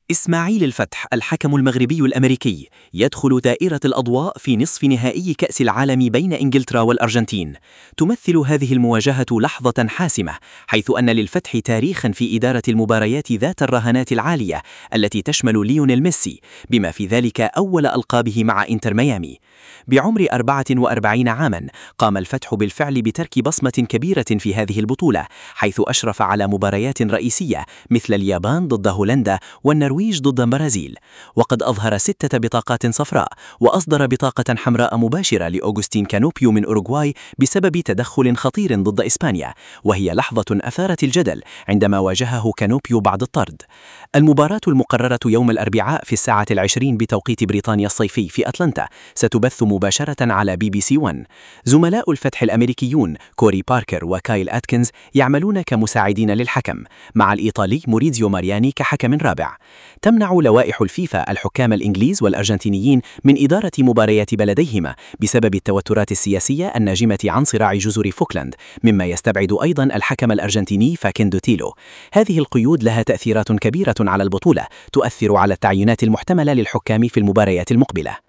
إسماعيل الفتح الحكم المغربي الأمريكي يدخل دائرة الأضواء في نصف نهائي كأس العالم بين إنجلترا والأرجنتين. تمثل هذه المواجهة لحظة حاسمة، حيث أن للفتح تاريخا في إدارة المباريات ذات الرهانات العالية التي تشمل ليونيل ميسي، بما في ذلك أول ألقابه مع إنتر ميامي. بعمر 44 عاما قام الفتح بالفعل بترك بصمة كبيرة في هذه البطولة، حيث أشرف على مباريات رئيسية مثل اليابان ضد هولندا والنرويج ضد البرازيل، وقد أظهر 6 بطاقات صفراء وأصدر بطاقة حمراء مباشرة لأوغوستين كانوبيو من أوروغواي بسبب تدخل خطير ضد إسبانيا، وهي لحظة أثارت الجدل عندما واجهه كانوبيو بعد الطرد. المباراة المقررة يوم الأربعاء في 20:20 بتوقيت بريطانيا الصيفي في أتلانتا ستبث مباشرة على BBC 1. زملاء الفتح الأمريكيون كوري باركر وكايل أتكنز يعملون كمساعدين للحكم، مع الإيطالي موريزيو مارياني كحكم رابع. تمنع لوائح الفيفا الحكام الإنجليز والأرجنتينيين من إدارة مباريات بلديهما بسبب التوترات السياسية الناجمة عن صراع جزر فوكلاند، مما يستبعد أيضا الحكم الأرجنتيني فاكيندو تيلو. هذه القيود لها تأثيرات كبيرة على البطولة، تؤثر على التعيينات المحتملة للحكام في المباريات المقبلة.